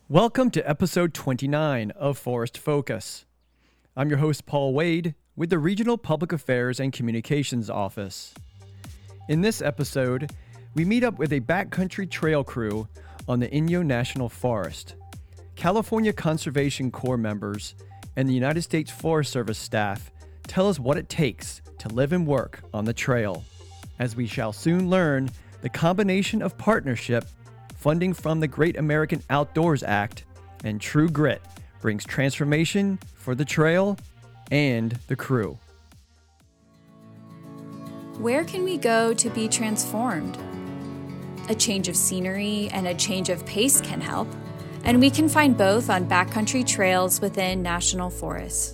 Welcome to episode 29 of Forest Focus. I'm your host, Paul Wade, with the Regional Public Affairs and Communications Office. In this episode, we meet up with a backcountry trail crew on the Inyo National Forest. California Conservation Corps members and the United States Forest Service staff tell us what it takes to live and work on the trail. As we shall soon learn, the combination of partnership, funding from the Great American Outdoors Act, and true grit brings transformation for the trail and the crew. Where can we go to be transformed? A change of scenery and a change of pace can help, and we can find both on backcountry trails within national forests.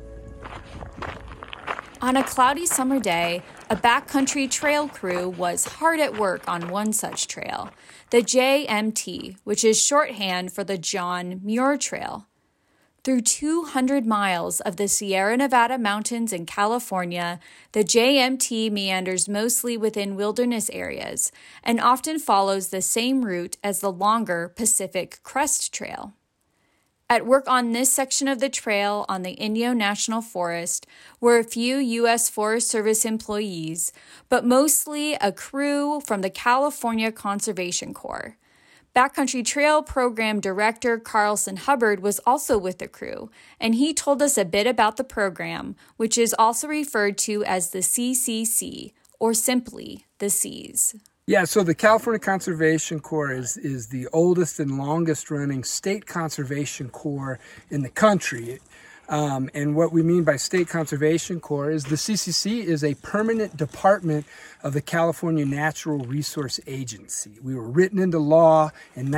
On a cloudy summer day, a backcountry trail crew was hard at work on one such trail, the JMT, which is shorthand for the John Muir Trail. Through 200 miles of the Sierra Nevada mountains in California, the JMT meanders mostly within wilderness areas and often follows the same route as the longer Pacific Crest Trail. At work on this section of the trail on the Inyo National Forest were a few U.S. Forest Service employees, but mostly a crew from the California Conservation Corps. Backcountry Trail Program Director Carlson Hubbard was also with the crew, and he told us a bit about the program, which is also referred to as the CCC, or simply the Cs. Yeah, so the California Conservation Corps is the oldest and longest running state conservation corps in the country. And what we mean by State Conservation Corps is the CCC is a permanent department of the California Natural Resource Agency. We were written into law in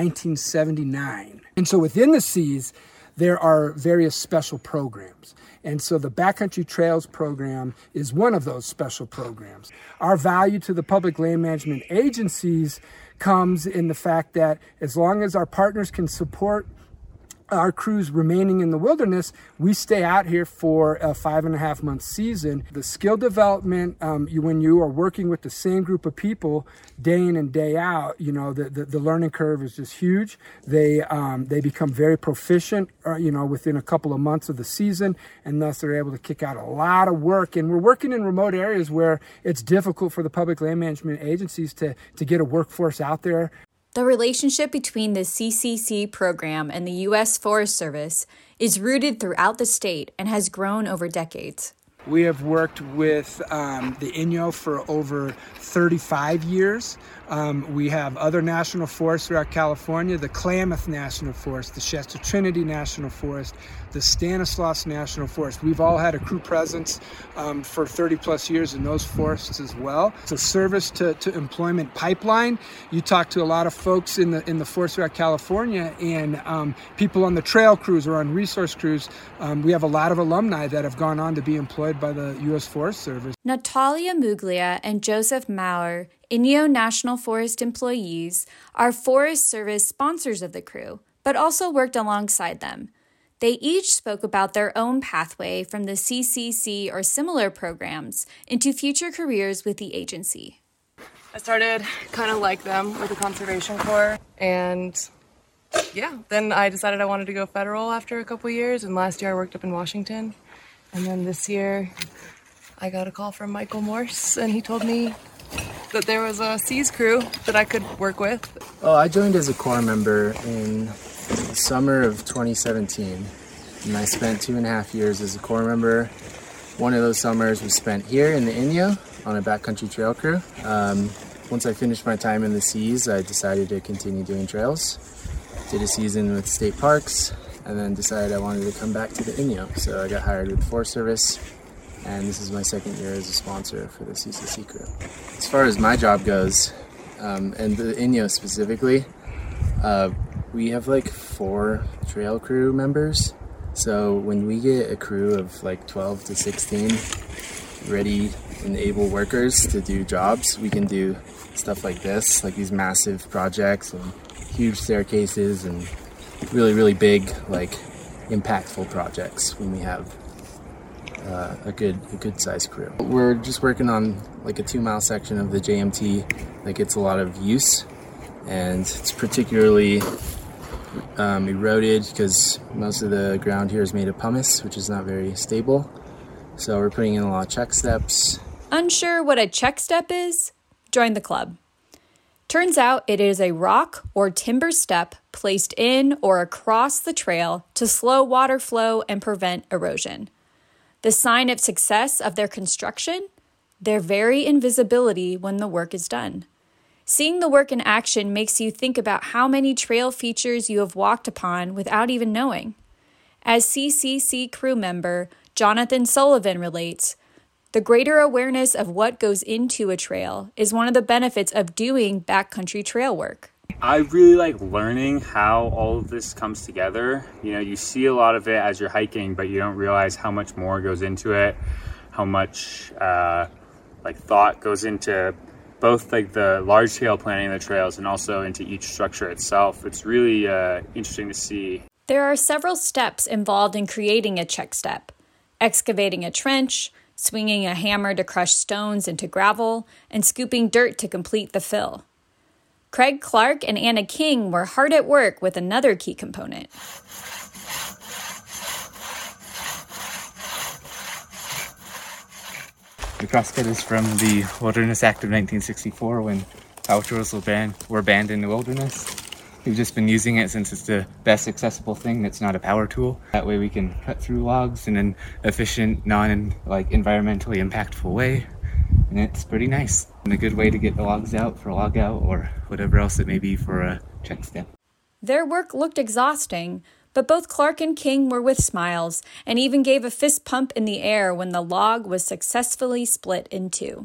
1979. And so within the Cs, there are various special programs. And so the Backcountry Trails program is one of those special programs. Our value to the public land management agencies comes in the fact that as long as our partners can support our crews remaining in the wilderness, we stay out here for a 5.5-month season. The skill development, when you are working with the same group of people day in and day out, the learning curve is just huge. They become very proficient, within a couple of months of the season, and thus they're able to kick out a lot of work. And we're working in remote areas where it's difficult for the public land management agencies to get a workforce out there. The relationship between the CCC program and the U.S. Forest Service is rooted throughout the state and has grown over decades. We have worked with the Inyo for over 35 years. We have other national forests throughout California, the Klamath National Forest, the Shasta Trinity National Forest, the Stanislaus National Forest. We've all had a crew presence for 30 plus years in those forests as well. It's a service to employment pipeline. You talk to a lot of folks in the forest throughout California, and people on the trail crews or on resource crews. We have a lot of alumni that have gone on to be employed by the U.S. Forest Service. Natalia Muglia and Joseph Maurer, Inyo National Forest employees, are Forest Service sponsors of the crew, but also worked alongside them. They each spoke about their own pathway from the CCC or similar programs into future careers with the agency. I started kind of like them with the Conservation Corps, and then I decided I wanted to go federal after a couple years, and last year I worked up in Washington, and then this year I got a call from Michael Morse, and he told me that there was a Cs crew that I could work with. Oh, I joined as a Corps member in the summer of 2017, and I spent 2.5 years as a Corps member. One of those summers was spent here in the Inyo on a backcountry trail crew. Once I finished my time in the Cs, I decided to continue doing trails. Did a season with state parks, and then decided I wanted to come back to the Inyo. So I got hired with the Forest Service, and this is my second year as a sponsor for the CCC crew. As far as my job goes, and the Inyo specifically, we have 4 trail crew members. So when we get a crew of 12 to 16 ready and able workers to do jobs, we can do stuff like this, like these massive projects and huge staircases and really, really big, impactful projects when we have a good size crew. We're just working on a 2-mile section of the JMT that gets a lot of use, and it's particularly eroded because most of the ground here is made of pumice, which is not very stable. So we're putting in a lot of check steps. Unsure what a check step is? Join the club. Turns out it is a rock or timber step placed in or across the trail to slow water flow and prevent erosion. The sign of success of their construction? Their very invisibility when the work is done. Seeing the work in action makes you think about how many trail features you have walked upon without even knowing. As CCC crew member Jonathan Sullivan relates, the greater awareness of what goes into a trail is one of the benefits of doing backcountry trail work. I really like learning how all of this comes together. You know, you see a lot of it as you're hiking, but you don't realize how much more goes into it, how much thought goes into both like the large scale planning of the trails and also into each structure itself. It's really interesting to see. There are several steps involved in creating a check step: excavating a trench, swinging a hammer to crush stones into gravel, and scooping dirt to complete the fill. Craig Clark and Anna King were hard at work with another key component. The crosscut is from the Wilderness Act of 1964 when power tools were banned in the wilderness. We've just been using it since it's the best accessible thing that's not a power tool. That way we can cut through logs in an efficient, environmentally impactful way. And it's pretty nice. And a good way to get the logs out for a log out or whatever else it may be for a check step. Their work looked exhausting, but both Clark and King were with smiles and even gave a fist pump in the air when the log was successfully split in two.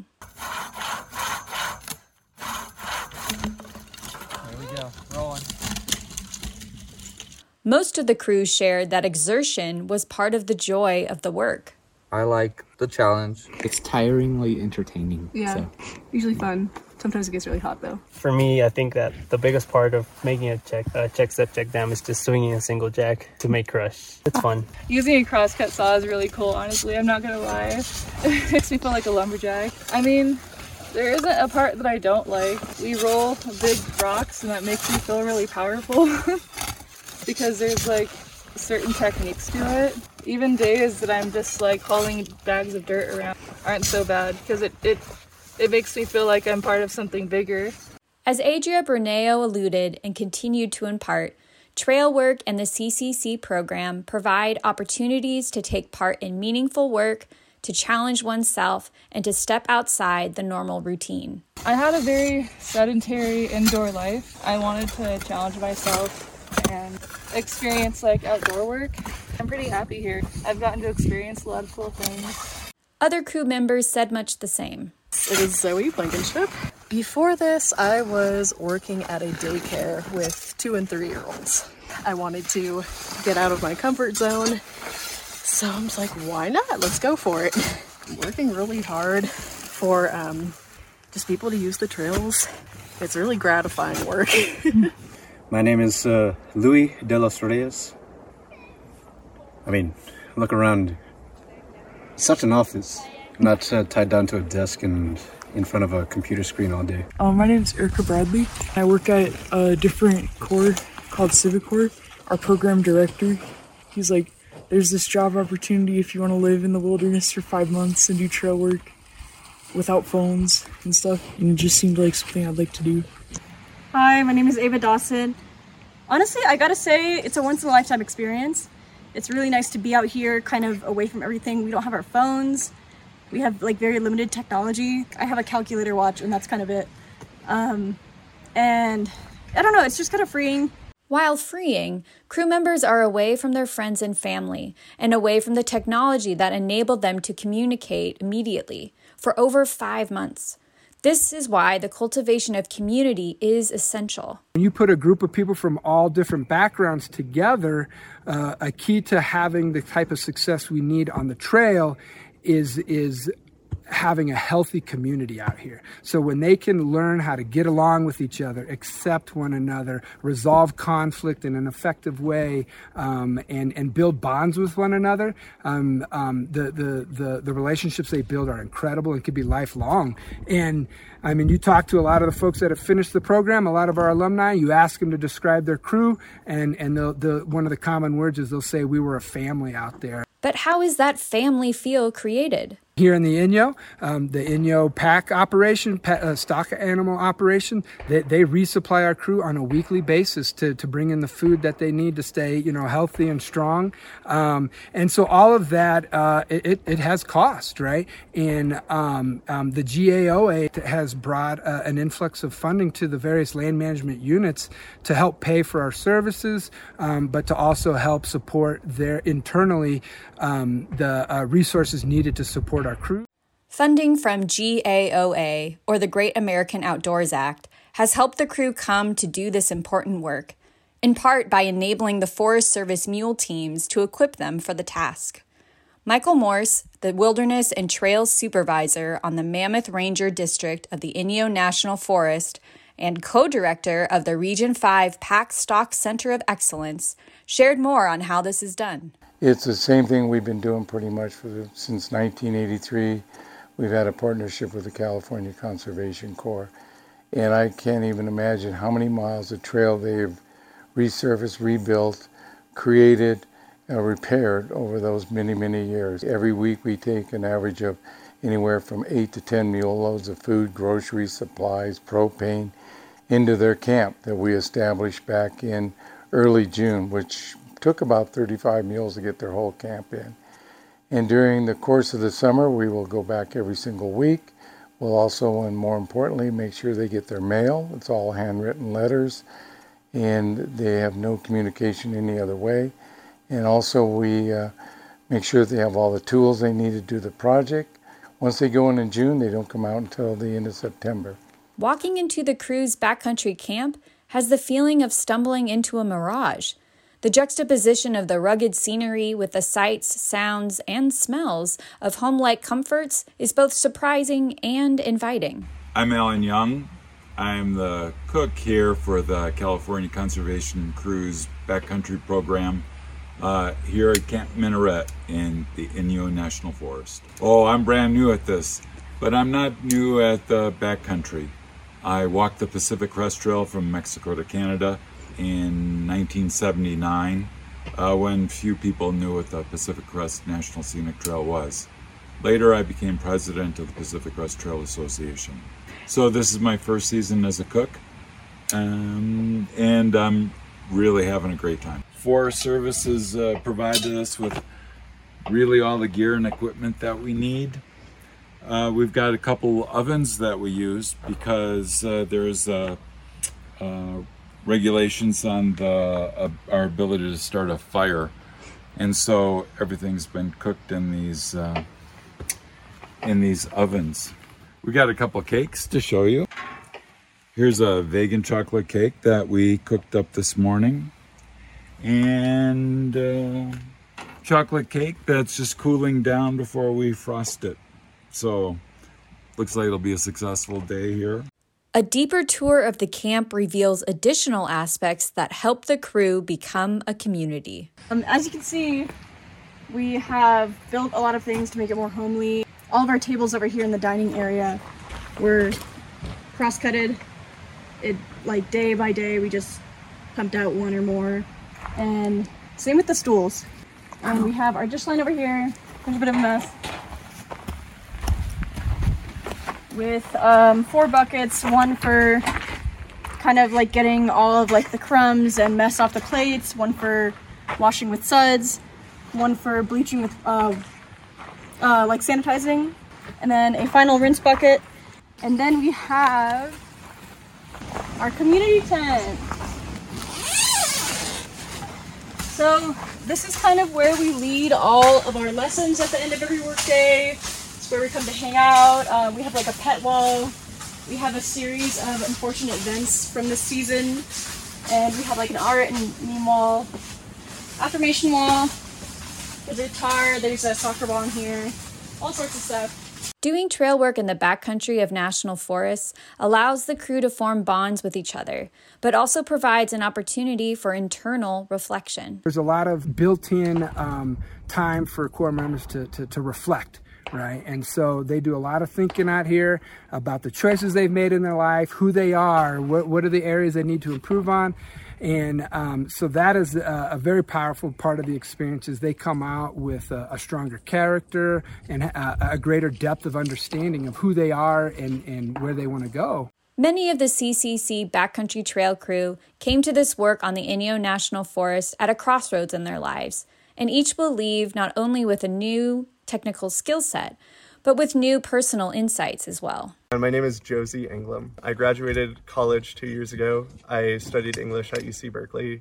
Most of the crew shared that exertion was part of the joy of the work. I like the challenge. It's tiringly entertaining. Yeah, usually fun. Sometimes it gets really hot though. For me, I think that the biggest part of making a check step check dam is just swinging a single jack to make crush. It's fun. Using a crosscut saw is really cool, honestly. I'm not gonna lie. It makes me feel like a lumberjack. I mean, there isn't a part that I don't like. We roll big rocks and that makes me feel really powerful because there's like certain techniques to it. Even days that I'm just like hauling bags of dirt around aren't so bad because it makes me feel like I'm part of something bigger. As Adria Berneo alluded and continued to impart, trail work and the CCC program provide opportunities to take part in meaningful work, to challenge oneself, and to step outside the normal routine. I had a very sedentary indoor life. I wanted to challenge myself and experience like outdoor work. I'm pretty happy here. I've gotten to experience a lot of cool things. Other crew members said much the same. It is Zoe Blankenship. Before this, I was working at a daycare with 2 and 3 year olds. I wanted to get out of my comfort zone, so I'm just like, why not? Let's go for it. I'm working really hard for just people to use the trails. It's really gratifying work. My name is Luis de los Reyes. I mean, look around. Such an office. Not tied down to a desk and in front of a computer screen all day. My name is Erica Bradley. I work at a different corps called Civic Corps. Our program director, he's like, there's this job opportunity if you want to live in the wilderness for 5 months and do trail work without phones and stuff. And it just seemed like something I'd like to do. Hi, my name is Ava Dawson. Honestly, I gotta say, it's a once-in-a-lifetime experience. It's really nice to be out here, kind of away from everything. We don't have our phones. We have like very limited technology. I have a calculator watch and that's kind of it. And I don't know, it's just kind of freeing. While freeing, crew members are away from their friends and family and away from the technology that enabled them to communicate immediately for over 5 months. This is why the cultivation of community is essential. When you put a group of people from all different backgrounds together, a key to having the type of success we need on the trail is having a healthy community out here. So when they can learn how to get along with each other, accept one another, resolve conflict in an effective way, and build bonds with one another, the relationships they build are incredible and can be lifelong. And I mean, you talk to a lot of the folks that have finished the program, a lot of our alumni, you ask them to describe their crew, and one of the common words is they'll say, we were a family out there. But how is that family feel created? Here in the Inyo, the Inyo pack operation, stock animal operation, they resupply our crew on a weekly basis to bring in the food that they need to stay, healthy and strong. And so all of that, it has cost, right? And the GAOA has brought an influx of funding to the various land management units to help pay for our services, but to also help support their internally the resources needed to support our crew. Funding from GAOA, or the Great American Outdoors Act, has helped the crew come to do this important work, in part by enabling the Forest Service mule teams to equip them for the task. Michael Morse, the Wilderness and Trails Supervisor on the Mammoth Ranger District of the Inyo National Forest and co-director of the Region 5 Pack Stock Center of Excellence, shared more on how this is done. It's the same thing we've been doing pretty much since 1983. We've had a partnership with the California Conservation Corps, and I can't even imagine how many miles of trail they've resurfaced, rebuilt, created, repaired over those many, many years. Every week we take an average of anywhere from 8 to 10 mule loads of food, groceries, supplies, propane into their camp that we established back in early June, which took about 35 mules to get their whole camp in. And during the course of the summer, we will go back every single week. We'll also, and more importantly, make sure they get their mail. It's all handwritten letters, and they have no communication any other way. And also we make sure that they have all the tools they need to do the project. Once they go in June, they don't come out until the end of September. Walking into the crew's backcountry camp has the feeling of stumbling into a mirage. The juxtaposition of the rugged scenery with the sights, sounds, and smells of home-like comforts is both surprising and inviting. I'm Alan Young. I'm the cook here for the California Conservation Crew's backcountry program here at Camp Minaret in the Inyo National Forest. Oh, I'm brand new at this, but I'm not new at the backcountry. I walked the Pacific Crest Trail from Mexico to Canada in 1979 when few people knew what the Pacific Crest National Scenic Trail was. Later I became president of the Pacific Crest Trail Association. So this is my first season as a cook, and I'm really having a great time. Forest Service has provided us with really all the gear and equipment that we need. We've got a couple ovens that we use because there's regulations on our ability to start a fire, and so everything's been cooked in these ovens. We got a couple cakes to show you. Here's a vegan chocolate cake that we cooked up this morning, and chocolate cake that's just cooling down before we frost it. So looks like it'll be a successful day here. A deeper tour of the camp reveals additional aspects that help the crew become a community. As you can see, we have built a lot of things to make it more homely. All of our tables over here in the dining area were cross-cutted. Like day by day, we just pumped out one or more. And same with the stools. And we have our dish line over here. There's a bit of a mess. With 4 buckets, one for kind of like getting all of like the crumbs and mess off the plates, one for washing with suds, one for bleaching with like sanitizing, and then a final rinse bucket. And then we have our community tent. So this is kind of where we lead all of our lessons at the end of every workday. Where we come to hang out. We have like a pet wall. We have a series of unfortunate events from this season. And we have like an art and meme wall, affirmation wall. There's a guitar, there's a soccer ball in here, all sorts of stuff. Doing trail work in the backcountry of national forests allows the crew to form bonds with each other, but also provides an opportunity for internal reflection. There's a lot of built-in time for Corps members to reflect, right? And so they do a lot of thinking out here about the choices they've made in their life, who they are, what are the areas they need to improve on. And so that is a very powerful part of the experience. Is they come out with a stronger character and a greater depth of understanding of who they are and where they want to go. Many of the CCC backcountry trail crew came to this work on the Inyo National Forest at a crossroads in their lives, and each will leave not only with a new technical skill set, but with new personal insights as well. My name is Josie Englum. I graduated college 2 years ago. I studied English at UC Berkeley.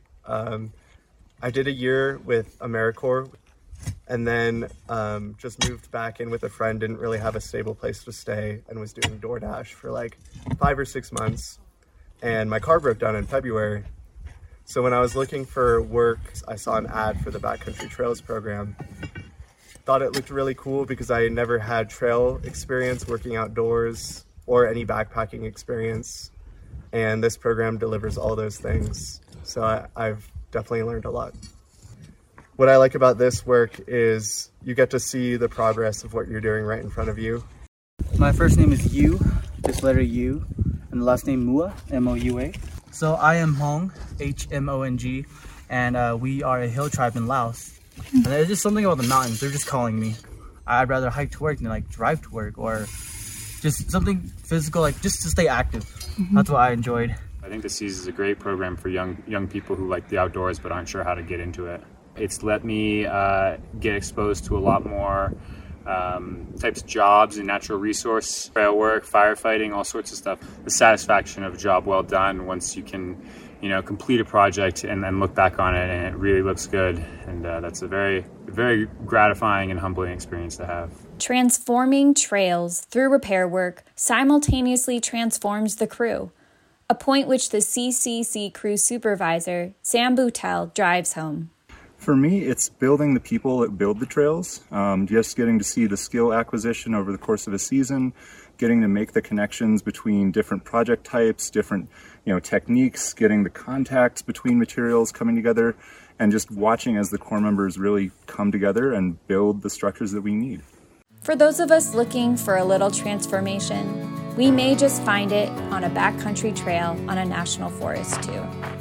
I did a year with AmeriCorps and then just moved back in with a friend, didn't really have a stable place to stay, and was doing DoorDash for like 5 or 6 months. And my car broke down in February. So when I was looking for work, I saw an ad for the Backcountry Trails program. Thought it looked really cool because I never had trail experience working outdoors or any backpacking experience. And this program delivers all those things. So I've definitely learned a lot. What I like about this work is you get to see the progress of what you're doing right in front of you. My first name is Yu, just letter U, and the last name Mua, M-O-U-A. So I am Hmong, H-M-O-N-G, and we are a hill tribe in Laos. And there's just something about the mountains, they're just calling me. I'd rather hike to work than like drive to work, or just something physical, like just to stay active. That's what I enjoyed. I think the SEAS is a great program for young people who like the outdoors but aren't sure how to get into it. It's let me get exposed to a lot more types of jobs and natural resource, trail work, firefighting, all sorts of stuff. The satisfaction of a job well done once you can, complete a project and then look back on it and it really looks good. And that's a very, very gratifying and humbling experience to have. Transforming trails through repair work simultaneously transforms the crew, a point which the CCC crew supervisor, Sam Boutel, drives home. For me, it's building the people that build the trails, just getting to see the skill acquisition over the course of a season, getting to make the connections between different project types, different techniques, getting the contacts between materials coming together, and just watching as the Corps members really come together and build the structures that we need. For those of us looking for a little transformation, we may just find it on a backcountry trail on a national forest too.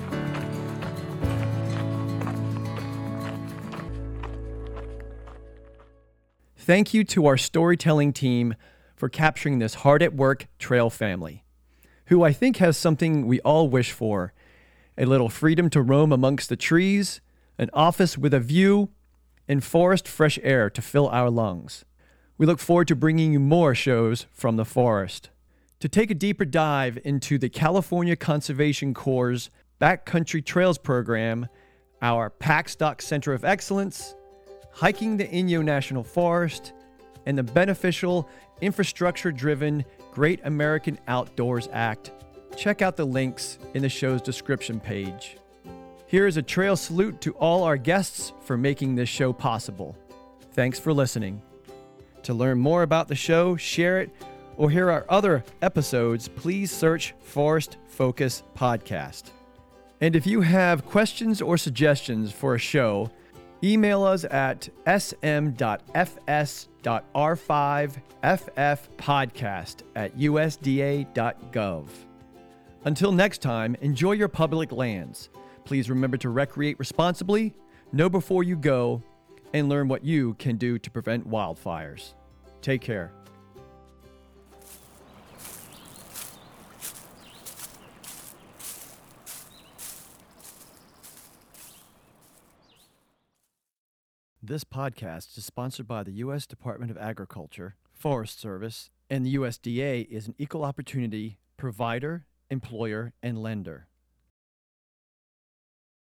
Thank you to our storytelling team for capturing this hard-at-work trail family, who I think has something we all wish for: a little freedom to roam amongst the trees, an office with a view, and forest fresh air to fill our lungs. We look forward to bringing you more shows from the forest. To take a deeper dive into the California Conservation Corps' Backcountry Trails program, our PackStock Center of Excellence, hiking the Inyo National Forest, and the beneficial, infrastructure-driven Great American Outdoors Act, check out the links in the show's description page. Here is a trail salute to all our guests for making this show possible. Thanks for listening. To learn more about the show, share it, or hear our other episodes, please search Forest Focus Podcast. And if you have questions or suggestions for a show, email us at sm.fs.r5ffpodcast@usda.gov. Until next time, enjoy your public lands. Please remember to recreate responsibly, know before you go, and learn what you can do to prevent wildfires. Take care. This podcast is sponsored by the U.S. Department of Agriculture, Forest Service, and the USDA is an equal opportunity provider, employer, and lender.